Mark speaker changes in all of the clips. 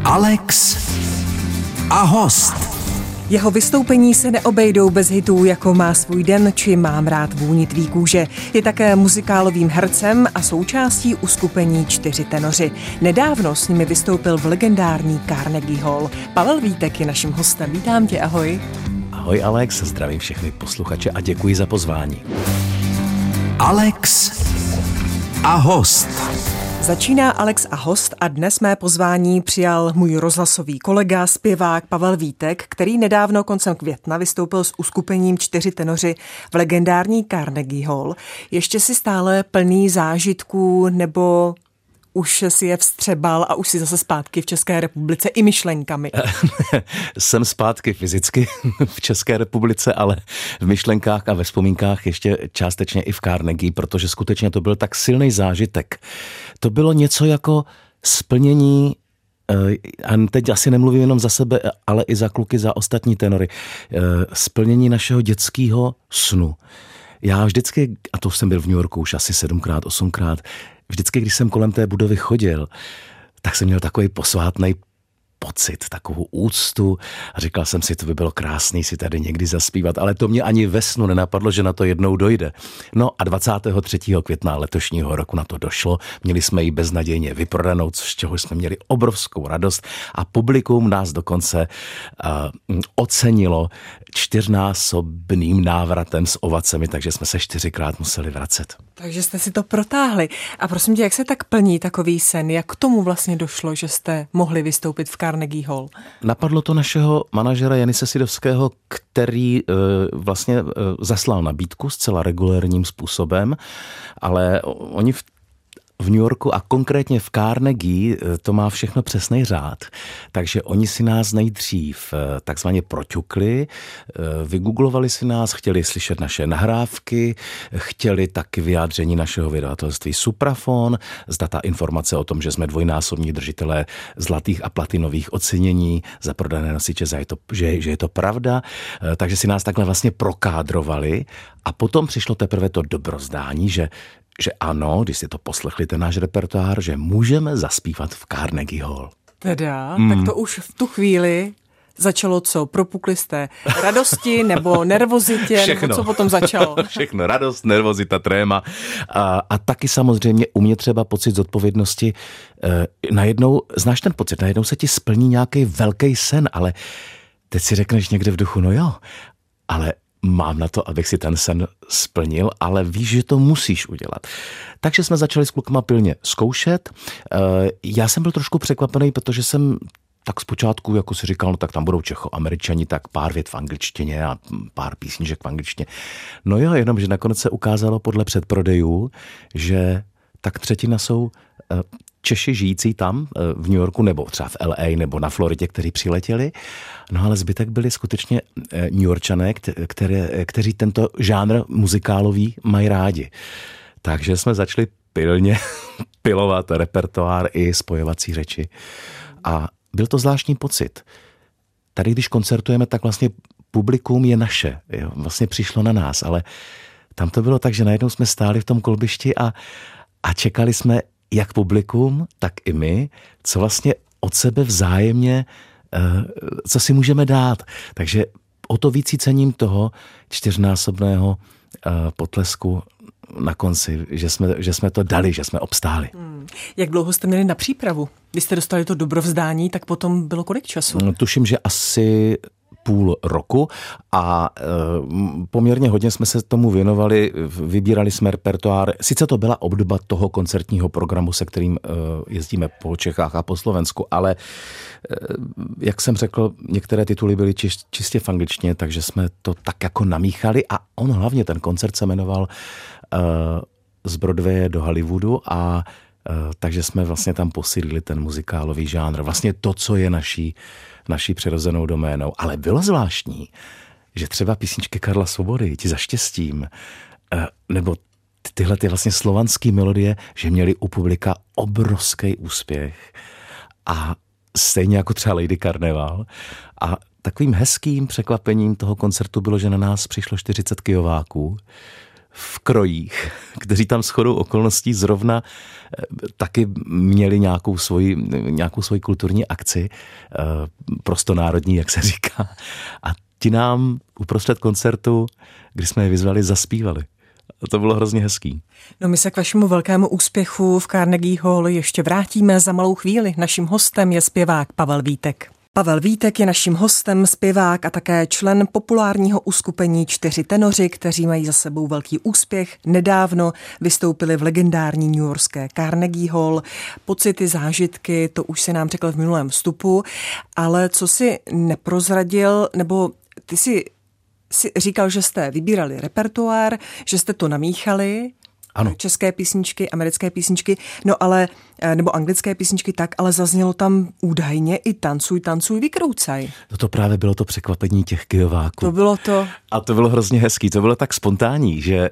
Speaker 1: Alex a host.
Speaker 2: Jeho vystoupení se neobejdou bez hitů, jako Má svůj den či Mám rád vůni tvý kůže. Je také muzikálovým hercem a součástí uskupení Čtyři tenoři. Nedávno s nimi vystoupil v legendární Carnegie Hall. Pavel Vítek je naším hostem. Vítám tě, ahoj.
Speaker 3: Ahoj Alex, zdravím všechny posluchače a děkuji za pozvání.
Speaker 1: Alex a host.
Speaker 2: Začíná Alex a host a dnes mé pozvání přijal můj rozhlasový kolega, zpěvák Pavel Vítek, který nedávno koncem května vystoupil s uskupením Čtyři tenoři v legendární Carnegie Hall. Ještě si stále plný zážitků, nebo už si je vstřebal a už si zase zpátky v České republice i myšlenkami?
Speaker 3: Jsem zpátky fyzicky v České republice, ale v myšlenkách a ve vzpomínkách ještě částečně i v Carnegie, protože skutečně to byl tak silný zážitek. To bylo něco jako splnění, a teď asi nemluvím jenom za sebe, ale i za kluky, za ostatní tenory, splnění našeho dětského snu. Já vždycky, a to jsem byl v New Yorku už asi 7krát, 8krát, vždycky, když jsem kolem té budovy chodil, tak jsem měl takový posvátný pocit, takovou úctu a říkal jsem si, to by bylo krásný si tady někdy zaspívat, ale to mě ani ve snu nenapadlo, že na to jednou dojde. No a 23. května letošního roku na to došlo, měli jsme ji beznadějně vyprodanou, z čeho jsme měli obrovskou radost a publikum nás dokonce ocenilo 4násobným návratem s ovacemi, takže jsme se 4krát museli vracet.
Speaker 2: Takže jste si to protáhli. A prosím tě, jak se tak plní takový sen? Jak k tomu vlastně došlo, že jste mohli vystoupit v Carnegie Hall?
Speaker 3: Napadlo to našeho manažera Janise Sidovského, který vlastně zaslal nabídku zcela regulérním způsobem, ale oni v New Yorku a konkrétně v Carnegie to má všechno přesný řád. Takže oni si nás nejdřív takzvaně proťukli, vygooglovali si nás, chtěli slyšet naše nahrávky, chtěli taky vyjádření našeho vydavatelství Suprafon, zda ta informace o tom, že jsme dvojnásobní držitelé zlatých a platinových ocenění za prodané nosiče, že je to pravda. Takže si nás takhle vlastně prokádrovali a potom přišlo teprve to dobrozdání, že ano, když si to poslechli ten náš repertoár, že můžeme zaspívat v Carnegie Hall.
Speaker 2: Teda, tak to už v tu chvíli začalo co? Propukli jste radosti nebo nervozitě?
Speaker 3: Všechno.
Speaker 2: Nebo co potom začalo?
Speaker 3: Všechno, radost, nervozita, tréma a taky samozřejmě u mě třeba pocit zodpovědnosti. Najednou, znáš ten pocit, najednou se ti splní nějaký velký sen, ale teď si řekneš někde v duchu, no jo, ale mám na to, abych si ten sen splnil, ale víš, že to musíš udělat. Takže jsme začali s klukama pilně zkoušet. Já jsem byl trošku překvapený, protože jsem tak zpočátku, jako si říkal, no tak tam budou Čechoameričani, tak pár vět v angličtině a pár písniček v angličtině. No jo, jenom, že nakonec se ukázalo podle předprodejů, že tak třetina jsou Češi žijící tam v New Yorku nebo třeba v LA nebo na Floridě, kteří přiletěli. No ale zbytek byli skutečně New Yorkčané, kteří tento žánr muzikálový mají rádi. Takže jsme začali pilně pilovat repertoár i spojovací řeči. A byl to zvláštní pocit. Tady, když koncertujeme, tak vlastně publikum je naše. Jo? Vlastně přišlo na nás, ale tam to bylo tak, že najednou jsme stáli v tom kolbišti a čekali jsme jak publikum, tak i my, co vlastně od sebe vzájemně, co si můžeme dát. Takže o to víc cením toho 4násobného potlesku na konci, že jsme to dali, že jsme obstáli.
Speaker 2: Jak dlouho jste měli na přípravu? Když jste dostali to dobrovzdání, tak potom bylo kolik času?
Speaker 3: Tuším, že asi půl roku a poměrně hodně jsme se tomu věnovali, vybírali jsme repertoár. Sice to byla obdoba toho koncertního programu, se kterým jezdíme po Čechách a po Slovensku, ale jak jsem řekl, některé tituly byly čistě v angličtině, takže jsme to tak jako namíchali a on hlavně ten koncert se jmenoval z Broadwaye do Hollywoodu a takže jsme vlastně tam posílili ten muzikálový žánr. Vlastně to, co je naší přirozenou doménou. Ale bylo zvláštní, že třeba písničky Karla Svobody, Ti za štěstím, nebo tyhle ty vlastně slovanské melodie, že měly u publika obrovský úspěch. A stejně jako třeba Lady Karneval. A takovým hezkým překvapením toho koncertu bylo, že na nás přišlo 40 kyjováků v krojích, kteří tam shodou okolností zrovna taky měli nějakou svoji kulturní akci, prostonárodní, jak se říká. A ti nám uprostřed koncertu, kdy jsme je vyzvali, zaspívali. A to bylo hrozně hezký.
Speaker 2: No, my se k vašemu velkému úspěchu v Carnegie Hall ještě vrátíme za malou chvíli. Naším hostem je zpěvák Pavel Vítek. Pavel Vítek je naším hostem, zpěvák a také člen populárního uskupení Čtyři tenoři, kteří mají za sebou velký úspěch. Nedávno vystoupili v legendární newyorské Carnegie Hall. Pocity, zážitky, to už se nám řekl v minulém vstupu, ale co si neprozradil, nebo ty si říkal, že jste vybírali repertoár, že jste to namíchali.
Speaker 3: Ano.
Speaker 2: České písničky, americké písničky, no ale, nebo anglické písničky tak, ale zaznělo tam údajně i tancuj, vykroucaj.
Speaker 3: To právě bylo to překvapení těch kyjováků.
Speaker 2: To bylo to.
Speaker 3: A to bylo hrozně hezký, to bylo tak spontánní, že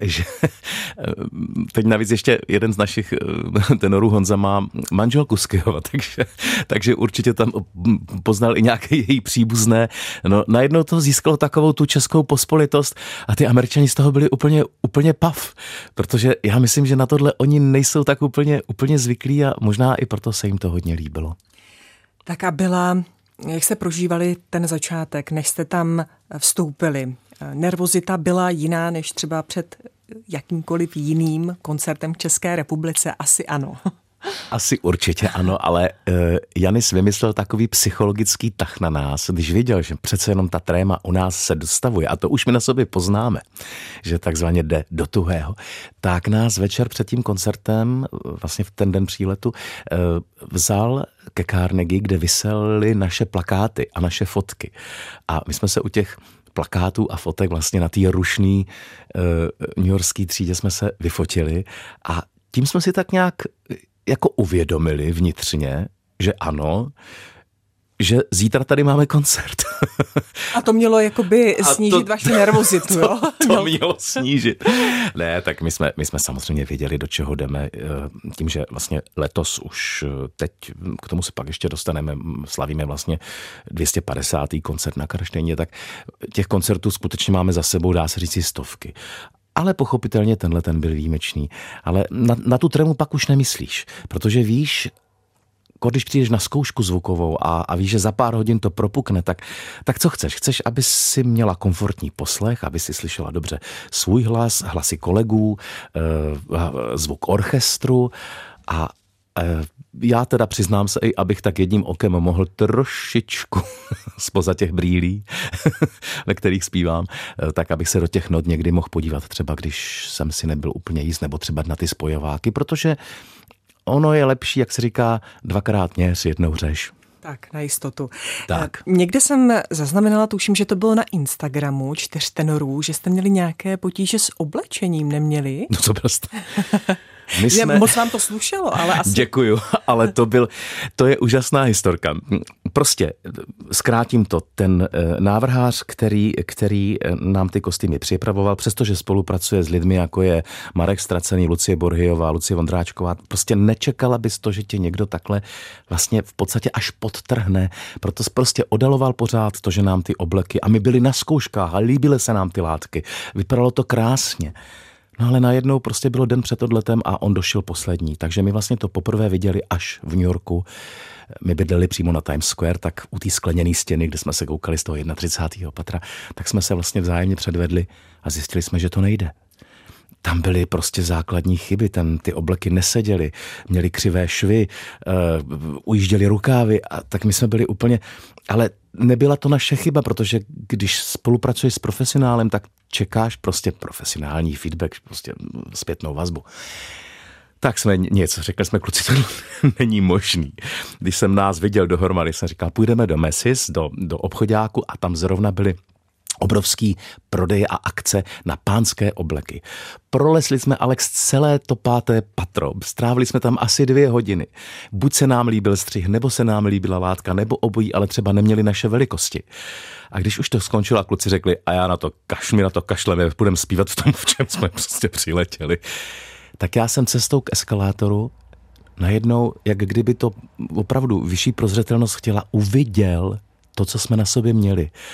Speaker 3: teď navíc ještě jeden z našich tenorů, Honza, má manželku z Kyjova, takže určitě tam poznal i nějaké její příbuzné. No, najednou to získalo takovou tu českou pospolitost a ty Američani z toho byli úplně pav, protože já myslím, že na tohle oni nejsou tak úplně zvyklí a možná i proto se jim to hodně líbilo.
Speaker 2: Tak a jak jste prožívali ten začátek, než jste tam vstoupili? Nervozita byla jiná než třeba před jakýmkoliv jiným koncertem v České republice? Asi ano.
Speaker 3: Asi určitě ano, ale Janis vymyslel takový psychologický tah na nás, když viděl, že přece jenom ta tréma u nás se dostavuje, a to už my na sobě poznáme, že takzvaně jde do tuhého, tak nás večer před tím koncertem, vlastně v ten den příletu, vzal ke Carnegie, kde visely naše plakáty a naše fotky. A my jsme se u těch plakátů a fotek vlastně na té rušný newyorský třídě jsme se vyfotili a tím jsme si tak nějak jako uvědomili vnitřně, že ano, že zítra tady máme koncert.
Speaker 2: A to mělo jakoby snížit vaši nervozitu, jo?
Speaker 3: To mělo snížit. Ne, tak my jsme samozřejmě věděli, do čeho jdeme. Tím, že vlastně letos už teď, k tomu se pak ještě dostaneme, slavíme vlastně 250. koncert na Karlštejně, tak těch koncertů skutečně máme za sebou, dá se říct, stovky. Ale pochopitelně tenhle ten byl výjimečný. Ale na tu trému pak už nemyslíš, protože víš, když přijdeš na zkoušku zvukovou a víš, že za pár hodin to propukne, tak co chceš? Chceš, aby si měla komfortní poslech, aby si slyšela dobře svůj hlas, hlasy kolegů, zvuk orchestru a já teda přiznám se, abych tak jedním okem mohl trošičku spoza těch brýlí, ve kterých zpívám, tak abych se do těch not někdy mohl podívat, třeba když jsem si nebyl úplně jist, nebo třeba na ty spojováky, protože ono je lepší, jak se říká, dvakrát měř, jednou řeš.
Speaker 2: Tak, na jistotu.
Speaker 3: Tak.
Speaker 2: Někde jsem zaznamenala, tuším, že to bylo na Instagramu 4 tenorů, že jste měli nějaké potíže s oblečením, neměli?
Speaker 3: No co prostě.
Speaker 2: Moc vám to slušelo, ale asi...
Speaker 3: Děkuju, ale to je úžasná historka. Prostě zkrátím to, ten návrhář, který nám ty kostýmy připravoval, přestože spolupracuje s lidmi, jako je Marek Stracený, Lucie Borhyjová, Lucie Vondráčková, prostě nečekala bys to, že tě někdo takhle vlastně v podstatě až podtrhne, proto prostě odaloval pořád to, že nám ty obleky, a my byli na zkouškách a líbily se nám ty látky, vypadalo to krásně. No ale najednou prostě bylo den před odletem a on došel poslední, takže my vlastně to poprvé viděli až v New Yorku. My bydleli přímo na Times Square, tak u té skleněné stěny, kde jsme se koukali z toho 31. patra, tak jsme se vlastně vzájemně předvedli a zjistili jsme, že to nejde. Tam byly prostě základní chyby, ty obleky neseděly, měly křivé švy, ujížděly rukávy, a tak my jsme byli úplně... Ale nebyla to naše chyba, protože když spolupracuješ s profesionálem, tak čekáš prostě profesionální feedback, prostě zpětnou vazbu. Tak jsme řekli jsme, kluci, to není možný. Když jsem nás viděl dohromady, jsem říkal, půjdeme do Macy's, do obchoďáku, a tam zrovna byly obrovský prodeje a akce na pánské obleky. Prolesli jsme, Alex, celé to 5. patro. Strávili jsme tam asi 2 hodiny. Buď se nám líbil střih, nebo se nám líbila látka, nebo obojí, ale třeba neměli naše velikosti. A když už to skončilo a kluci řekli, a já na to kašleme, budeme zpívat v tom, v čem jsme prostě přiletěli. Tak já jsem cestou k eskalátoru najednou, jak kdyby to opravdu vyšší prozřetelnost chtěla, uviděl to, co jsme na sobě měli.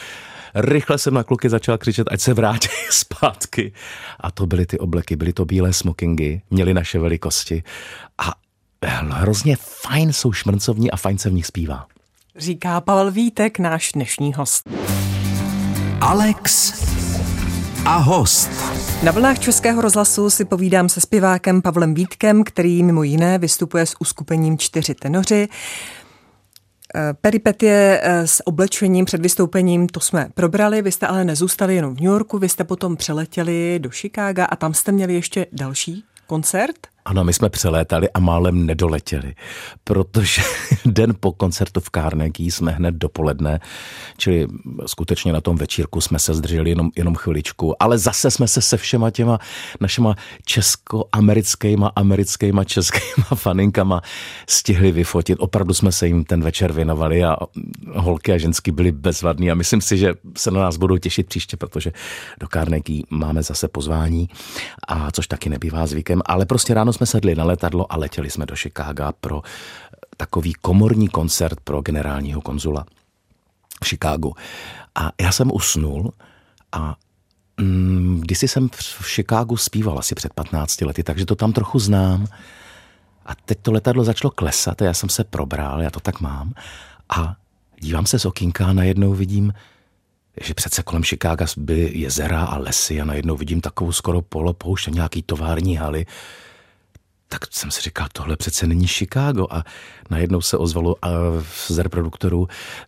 Speaker 3: rychle jsem na kluky začal křičet, ať se vrátí zpátky. A to byly ty obleky, byly to bílé smokingy, měly naše velikosti a hrozně fajn jsou šmrncovní a fajn se v nich zpívá.
Speaker 2: Říká Pavel Vítek, náš dnešní host.
Speaker 1: Alex a host.
Speaker 2: Na vlnách Českého rozhlasu si povídám se zpěvákem Pavlem Vítkem, který mimo jiné vystupuje s uskupením 4 tenoři. Peripetie s oblečením před vystoupením, to jsme probrali, vy jste ale nezůstali jenom v New Yorku, vy jste potom přeletěli do Chicaga a tam jste měli ještě další koncert?
Speaker 3: Ano, my jsme přelétali a málem nedoletěli, protože den po koncertu v Carnegie jsme hned dopoledne, čili skutečně na tom večírku jsme se zdrželi jenom chviličku, ale zase jsme se všema těma našima americkýma, českýma faninkama stihli vyfotit. Opravdu jsme se jim ten večer věnovali a holky a ženský byli bezvadný a myslím si, že se na nás budou těšit příště, protože do Carnegie máme zase pozvání, a což taky nebývá zvykem, ale prostě ráno jsme sedli na letadlo a letěli jsme do Chicaga pro takový komorní koncert pro generálního konzula v Chicagu. A já jsem usnul a kdysi jsem v Chicagu zpíval asi před 15 lety, takže to tam trochu znám. A teď to letadlo začalo klesat a já jsem se probral, já to tak mám. A dívám se z okýnka a najednou vidím, že přece kolem Chicaga byly jezera a lesy a najednou vidím takovou skoro polopoušť a nějaký tovární haly. Tak jsem si říkal, tohle přece není Chicago. A najednou se ozvalo z reproduktorů,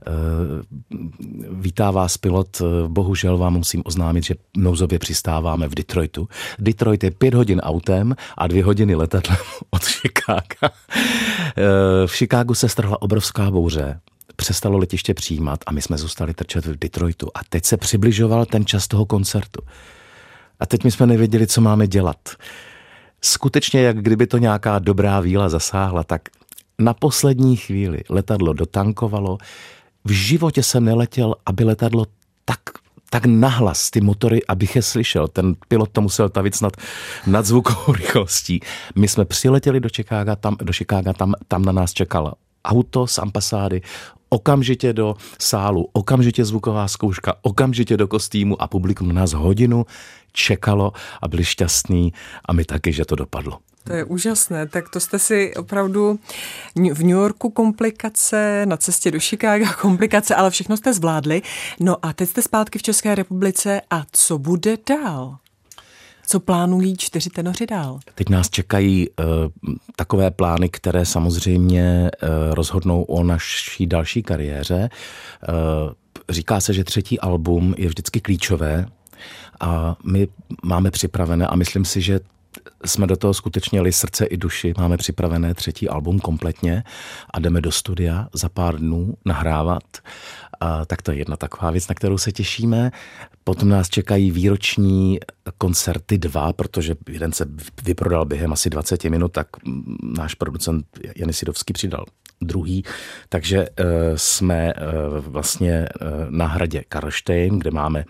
Speaker 3: vítá vás pilot, bohužel vám musím oznámit, že nouzově přistáváme v Detroitu. Detroit je 5 hodin autem a 2 hodiny letadlem od Chicaga. V Chicagu se strhla obrovská bouře, přestalo letiště přijímat a my jsme zůstali trčet v Detroitu. A teď se přibližoval ten čas toho koncertu. A teď my jsme nevěděli, co máme dělat. Skutečně, jak kdyby to nějaká dobrá víla zasáhla, tak na poslední chvíli letadlo dotankovalo. V životě jsem neletěl, aby letadlo tak nahlas, ty motory, abych je slyšel. Ten pilot to musel tavit snad nad zvukovou rychlostí. My jsme přiletěli do Chicaga, tam na nás čekalo auto z ambasády, okamžitě do sálu, okamžitě zvuková zkouška, okamžitě do kostýmu a publikum na nás hodinu čekalo a byli šťastní a my taky, že to dopadlo.
Speaker 2: To je úžasné, tak to jste si opravdu v New Yorku komplikace, na cestě do Chicaga komplikace, ale všechno jste zvládli. No a teď jste zpátky v České republice a co bude dál? Co plánují 4 tenoři dál?
Speaker 3: Teď nás čekají takové plány, které samozřejmě rozhodnou o naší další kariéře. Říká se, že 3. album je vždycky klíčové a my máme připravené a myslím si, že jsme do toho skutečně jeli srdce i duši. Máme připravené 3. album kompletně a jdeme do studia za pár dnů nahrávat. Tak to je jedna taková věc, na kterou se těšíme. Potom nás čekají výroční koncerty 2, protože jeden se vyprodal během asi 20 minut, tak náš producent Jany Sidovský přidal druhý. Takže jsme vlastně na hradě Karlštejn, kde máme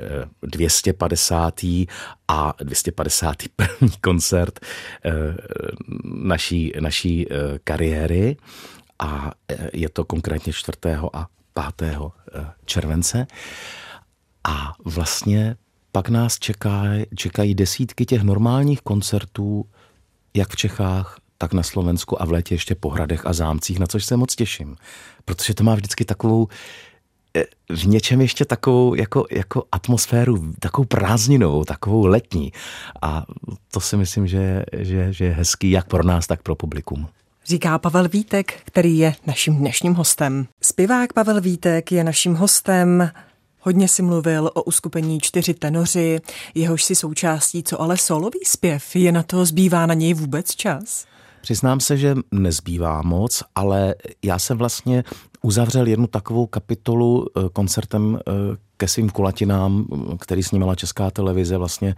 Speaker 3: 250. a 251. koncert naší kariéry a je to konkrétně 4. a 5. července. A vlastně pak nás čekají desítky těch normálních koncertů, jak v Čechách, tak na Slovensku a v létě ještě po hradech a zámcích, na což se moc těším. Protože to má vždycky takovou, v něčem ještě takovou jako atmosféru, takovou prázdninovou, takovou letní. A to si myslím, že je hezký jak pro nás, tak pro publikum.
Speaker 2: Říká Pavel Vítek, který je naším dnešním hostem. Zpěvák Pavel Vítek je naším hostem. Hodně si mluvil o uskupení 4 tenoři, jehož si součástí, co ale solový zpěv, zbývá na něj vůbec čas?
Speaker 3: Přiznám se, že nezbývá moc, ale já jsem vlastně uzavřel jednu takovou kapitolu koncertem ke svým kulatinám, který snímala Česká televize vlastně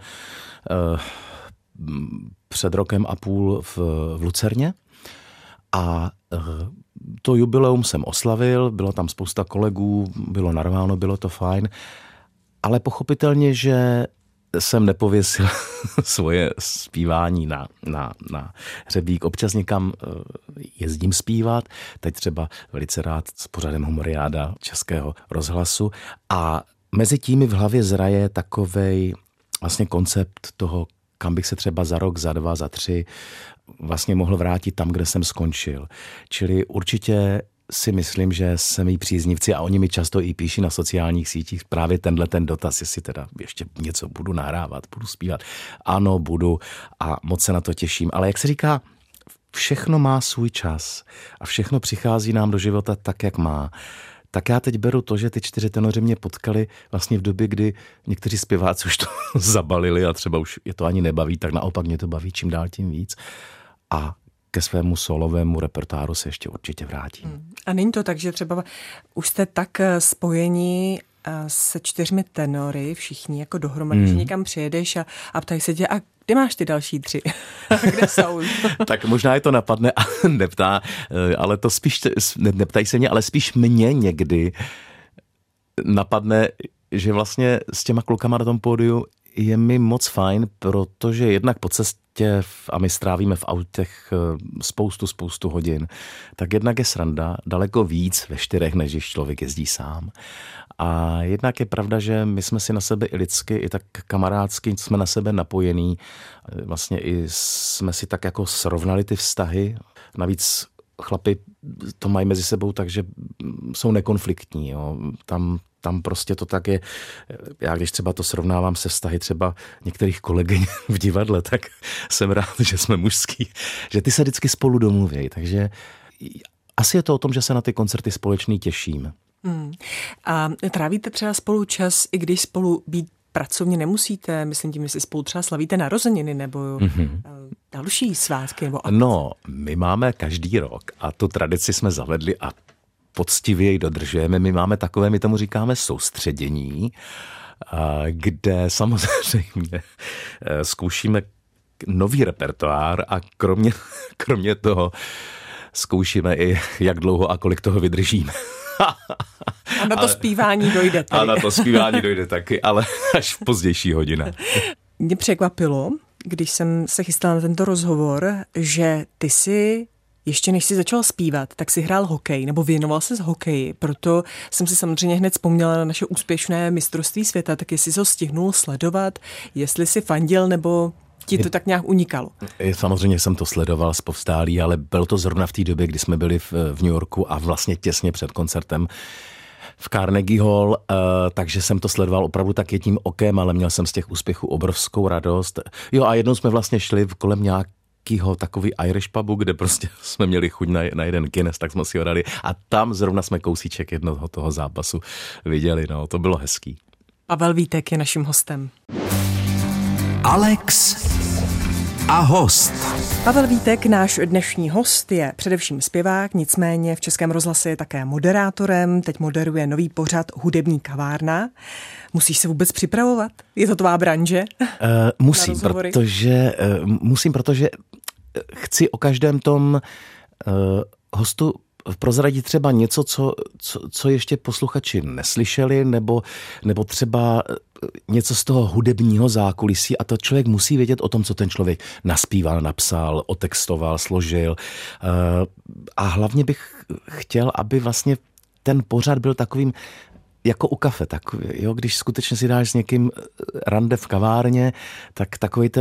Speaker 3: před 1,5 roku v Lucerně. A to jubileum jsem oslavil, bylo tam spousta kolegů, bylo narváno, bylo to fajn, ale pochopitelně, že jsem nepověsil svoje zpívání na hřebík. Občas někam jezdím zpívat, teď třeba velice rád s pořadem Humoriáda Českého rozhlasu a mezi tím mi v hlavě zraje takovej vlastně koncept toho, kam bych se třeba za rok, za 2, za 3 vlastně mohl vrátit tam, kde jsem skončil. Čili určitě si myslím, že jsem jí příznivci a oni mi často i píší na sociálních sítích právě ten dotaz, jestli teda ještě něco budu nahrávat, budu zpívat. Ano, budu a moc se na to těším. Ale jak se říká, všechno má svůj čas a všechno přichází nám do života tak, jak má. Tak já teď beru to, že ty 4 tenoři mě potkali vlastně v době, kdy někteří zpěváci už to zabalili a třeba už je to ani nebaví, tak naopak mě to baví čím dál tím víc. A ke svému solovému repertoáru se ještě určitě vrátím.
Speaker 2: A není to tak, že třeba už jste tak spojení se 4 tenory, všichni jako dohromady, že někam přijedeš a ptají se tě, a kde máš ty další 3? Kde jsou?
Speaker 3: Tak možná je to napadne a neptá, ale to spíš, neptají se mě, ale spíš mě někdy napadne, že vlastně s těma klukama na tom pódiu je mi moc fajn, protože jednak po cestě a my strávíme v autech spoustu hodin, tak jednak je sranda, daleko víc ve 4, než když člověk jezdí sám. A jednak je pravda, že my jsme si na sebe i lidsky, i tak kamarádsky jsme na sebe napojení. Vlastně i jsme si tak jako srovnali ty vztahy. Navíc chlapi to mají mezi sebou, takže jsou nekonfliktní. Jo. Tam prostě to tak je. Já když třeba to srovnávám se vztahy třeba některých kolegyň v divadle, tak jsem rád, že jsme mužský, že ty se vždycky spolu domluví. Takže asi je to o tom, že se na ty koncerty společný těším.
Speaker 2: A trávíte třeba spolu čas, i když spolu být pracovně nemusíte? Myslím tím, jestli spolu třeba slavíte narozeniny nebo další svátky nebo akce.
Speaker 3: No, my máme každý rok a tu tradici jsme zavedli a poctivě ji dodržujeme. My máme takové, my tomu říkáme soustředění, kde samozřejmě zkoušíme nový repertoár a kromě toho zkoušíme i, jak dlouho a kolik toho vydržíme.
Speaker 2: A na to zpívání dojde tady.
Speaker 3: A na to zpívání dojde taky, ale až v pozdější hodinách.
Speaker 2: Mě překvapilo, když jsem se chystala na tento rozhovor, že ty si ještě než jsi začal zpívat, tak si hrál hokej, nebo věnoval ses hokeji. Proto jsem si samozřejmě hned vzpomněla na naše úspěšné mistrovství světa, tak jestli jsi ho stihnul sledovat, jestli jsi fandil, nebo ti to tak nějak unikalo.
Speaker 3: Samozřejmě jsem to sledoval zpovstálí, ale bylo to zrovna v té době, kdy jsme byli v New Yorku a vlastně těsně před koncertem v Carnegie Hall, takže jsem to sledoval opravdu tak jedním okem, ale měl jsem z těch úspěchů obrovskou radost. Jo, a jednou jsme vlastně šli kolem nějakého takový Irish pubu, kde prostě jsme měli chuť na jeden Guinness, tak jsme si ho dali a tam zrovna jsme kousíček jednoho toho zápasu viděli, no, to bylo hezký.
Speaker 2: Pavel Vítek je naším hostem.
Speaker 1: Alex a host.
Speaker 2: Pavel Vítek, náš dnešní host, je především zpěvák, nicméně v Českém rozhlase je také moderátorem, teď moderuje nový pořad Hudební kavárna. Musíš se vůbec připravovat? Je to tvá branže?
Speaker 3: Musím, protože chci o každém tom hostu prozradit třeba něco, co ještě posluchači neslyšeli, nebo třeba něco z toho hudebního zákulisí a to člověk musí vědět o tom, co ten člověk naspíval, napsal, otextoval, složil. A hlavně bych chtěl, aby vlastně ten pořad byl takovým jako u kafe, tak jo, když skutečně si dáš s někým rande v kavárně, tak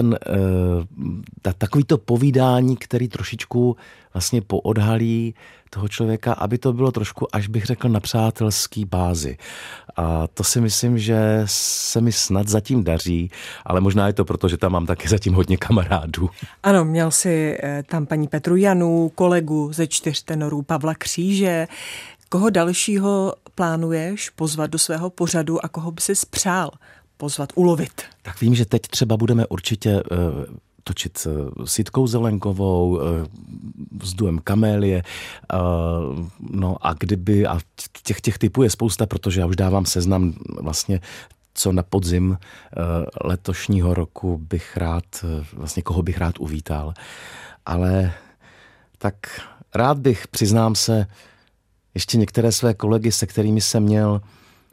Speaker 3: takový to povídání, který trošičku vlastně poodhalí toho člověka, aby to bylo trošku, až bych řekl, na přátelský bázi. A to si myslím, že se mi snad zatím daří, ale možná je to proto, že tam mám taky zatím hodně kamarádů.
Speaker 2: Ano, měl si tam paní Petru Janu, kolegu ze 4 tenorů Pavla Kříže. Koho dalšího plánuješ pozvat do svého pořadu a koho by si spřál pozvat, ulovit?
Speaker 3: Tak vím, že teď třeba budeme určitě točit s Jitkou Zelenkovou, s duem Kamélie, no a kdyby, a těch typů je spousta, protože já už dávám seznam vlastně, co na podzim letošního roku bych rád, vlastně koho bych rád uvítal. Ale tak rád bych, přiznám se, ještě některé své kolegy, se kterými jsem měl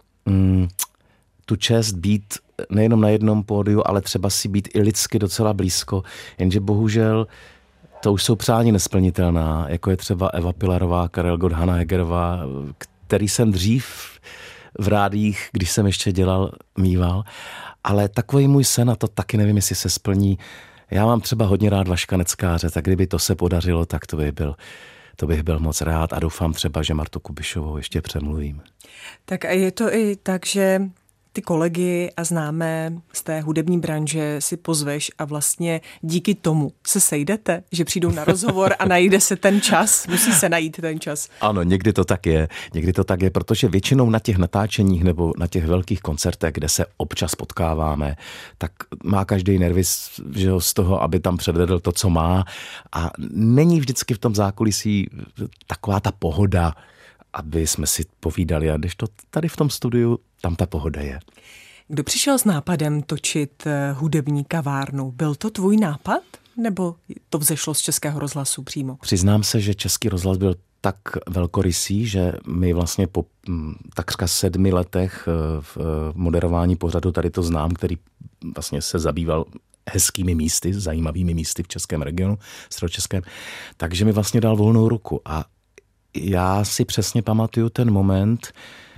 Speaker 3: tu čest být nejenom na jednom pódiu, ale třeba si být i lidsky docela blízko, jenže bohužel to už jsou přání nesplnitelná, jako je třeba Eva Pilarová, Karel Gott, Hana Hegerová, který jsem dřív v rádiích, když jsem ještě mýval, ale takový můj sen, a to taky nevím, jestli se splní. Já mám třeba hodně rád Vaška Neckáře, tak kdyby to se podařilo, tak to bych byl moc rád a doufám třeba, že Martu Kubišovou ještě přemluvím.
Speaker 2: Tak a je to i tak, že ty kolegy a známé z té hudební branže si pozveš a vlastně díky tomu se sejdete, že přijdou na rozhovor a najde se ten čas, musí se najít ten čas.
Speaker 3: Ano, někdy to tak je, protože většinou na těch natáčeních nebo na těch velkých koncertech, kde se občas potkáváme, tak má každý nervy, že z toho, aby tam předvedl to, co má, a není vždycky v tom zákulisí taková ta pohoda, aby jsme si povídali, a když to tady v tom studiu, tam ta pohoda je.
Speaker 2: Kdo přišel s nápadem točit hudební kavárnu? Byl to tvůj nápad, nebo to vzešlo z Českého rozhlasu přímo?
Speaker 3: Přiznám se, že Český rozhlas byl tak velkorysý, že my vlastně po takřka 7 letech v moderování pořadu Tady to znám, který vlastně se zabýval hezkými místy, zajímavými místy v českém regionu, středočeském, takže mi vlastně dal volnou ruku. A já si přesně pamatuju ten moment.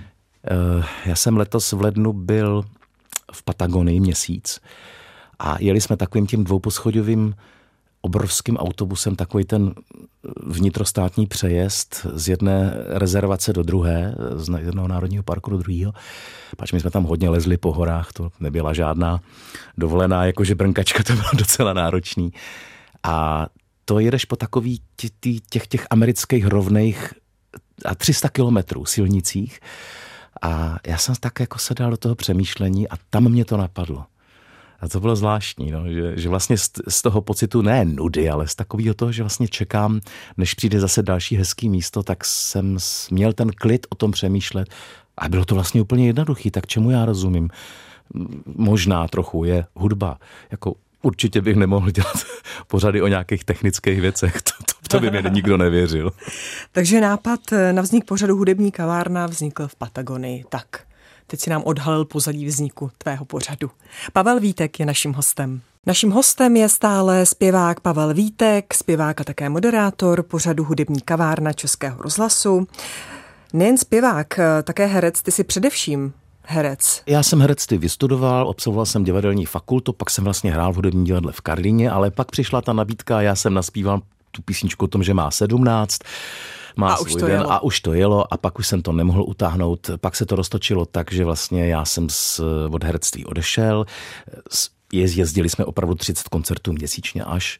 Speaker 3: Já jsem letos v lednu byl v Patagonii měsíc a jeli jsme takovým tím dvouposchodovým obrovským autobusem, takový ten vnitrostátní přejezd z jedné rezervace do druhé, z jednoho národního parku do druhého. Pač my jsme tam hodně lezli po horách, to nebyla žádná dovolená, jakože brnkačka, to bylo docela náročný. A to jedeš po takových těch amerických rovných a 300 kilometrů silnicích. A já jsem tak jako se dal do toho přemýšlení a tam mě to napadlo. A to bylo zvláštní, no, že vlastně z toho pocitu ne nudy, ale z takového toho, že vlastně čekám, než přijde zase další hezký místo, tak jsem měl ten klid o tom přemýšlet. A bylo to vlastně úplně jednoduchý, tak čemu já rozumím? Možná trochu je hudba. Jako určitě bych nemohl dělat pořady o nějakých technických věcech. To by mi nikdo nevěřil.
Speaker 2: Takže nápad na vznik pořadu Hudební kavárna vznikl v Patagonii. Tak, teď si nám odhalil pozadí vzniku tvého pořadu. Pavel Vítek je naším hostem. Naším hostem je stále zpěvák Pavel Vítek, zpěvák a také moderátor pořadu Hudební kavárna Českého rozhlasu. Nejen zpěvák, také herec, ty jsi především herec.
Speaker 3: Já jsem herectví vystudoval, absolvoval jsem divadelní fakultu, pak jsem vlastně hrál v hudebním divadle v Karlíně, ale pak přišla ta nabídka a já jsem naspíval tu písničku o tom, že má 17, má svůj den a už to jelo a pak už jsem to nemohl utáhnout. Pak se to roztočilo tak, že vlastně já jsem od herectví odešel. Jezdili jsme opravdu 30 koncertů měsíčně až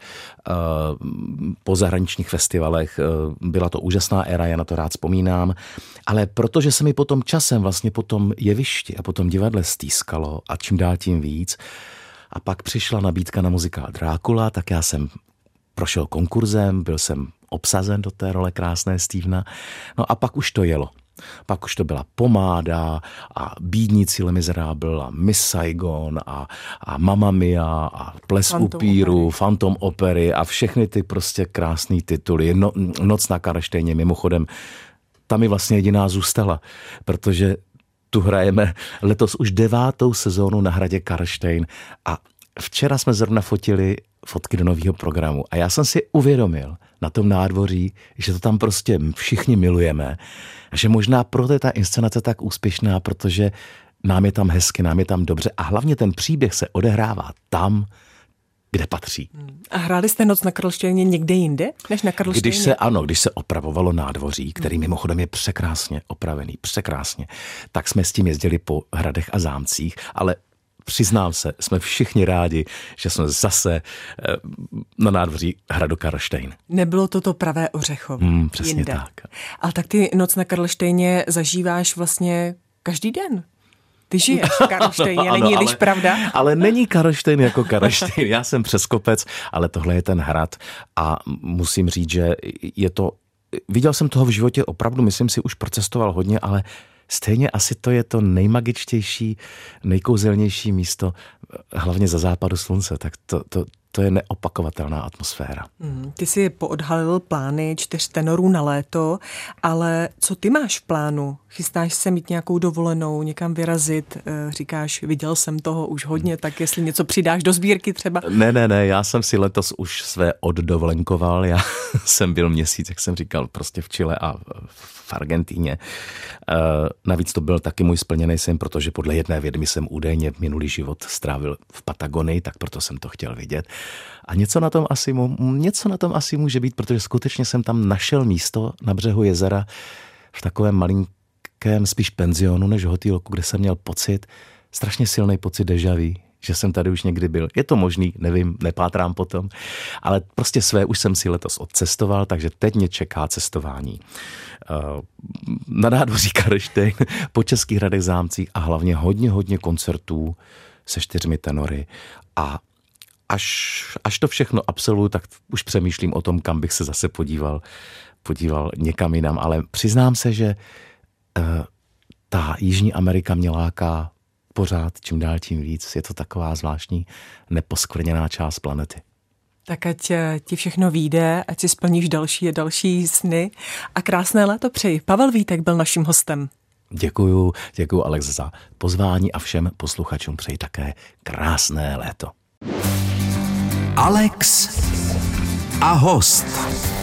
Speaker 3: po zahraničních festivalech. Byla to úžasná éra, já na to rád vzpomínám. Ale protože se mi potom časem vlastně po tom jevišti a po tom divadle stýskalo a čím dál tím víc, a pak přišla nabídka na muzikál Drákula, tak já jsem prošel konkurzem, byl jsem obsazen do té role krásné Stevena. No a pak už to jelo. Pak už to byla Pomáda a Bídníci Les Miserables a Miss Saigon a Mamma Mia a Ples upíru, Phantom opery a všechny ty prostě krásný tituly. Noc na Karlštejně, mimochodem, ta mi vlastně jediná zůstala, protože tu hrajeme letos už 9. sezónu na hradě Karlštejn a včera jsme zrovna fotili fotky do nového programu a já jsem si uvědomil na tom nádvoří, že to tam prostě všichni milujeme a že možná proto je ta inscenace tak úspěšná, protože nám je tam hezky, nám je tam dobře a hlavně ten příběh se odehrává tam, kde patří.
Speaker 2: A hráli jste Noc na Karlštejně někde jinde než na Karlštejně?
Speaker 3: Když se opravovalo nádvoří, který mimochodem je překrásně opravený, překrásně, tak jsme s tím jezdili po hradech a zámcích, ale přiznám se, jsme všichni rádi, že jsme zase na nádvoří hradu Karlštejn.
Speaker 2: Nebylo to pravé Ořechov.
Speaker 3: Přesně
Speaker 2: jinde.
Speaker 3: tak.
Speaker 2: Ale tak ty Noc na Karlštejně zažíváš vlastně každý den. Ty žiješ v Karlštejně, není-liž pravda?
Speaker 3: Ale není Karlštejn jako Karlštejn. Já jsem přes kopec, ale tohle je ten hrad a musím říct, že je to... Viděl jsem toho v životě opravdu, myslím si, už procestoval hodně, ale stejně asi to je to nejmagičtější, nejkouzelnější místo, hlavně za západu slunce. Tak to je neopakovatelná atmosféra.
Speaker 2: Ty jsi poodhalil plány 4 tenorů na léto, ale co ty máš v plánu? Chystáš se mít nějakou dovolenou, někam vyrazit? Říkáš, viděl jsem toho už hodně, tak jestli něco přidáš do sbírky třeba?
Speaker 3: Ne, já jsem si letos už své oddovolenkoval. Já jsem byl měsíc, jak jsem říkal, prostě v Chile a v Argentíně. Navíc to byl taky můj splněný sen, protože podle jedné vědmy jsem údajně minulý život strávil v Patagonii, tak proto jsem to chtěl vidět. A něco na tom asi může být, protože skutečně jsem tam našel místo na břehu jezera v takovém malinkém spíš penzionu než hotýlku, kde jsem měl strašně silný pocit déjà vu, že jsem tady už někdy byl. Je to možný, nevím, nepátrám potom, ale prostě své už jsem si letos odcestoval, takže teď mě čeká cestování. Na nádvoří Karlštejn, po Českých Hradech, zámcích a hlavně hodně koncertů se 4 tenory. A až to všechno absolvuju, tak už přemýšlím o tom, kam bych se zase podíval někam jinam, ale přiznám se, že ta Jižní Amerika mě láká pořád, čím dál tím víc. Je to taková zvláštní neposkvrněná část planety.
Speaker 2: Tak ať ti všechno vyjde, ať si splníš další a další sny a krásné léto přeji. Pavel Vítek byl naším hostem.
Speaker 3: Děkuju Alex za pozvání a všem posluchačům přeji také krásné léto.
Speaker 1: Alex a host.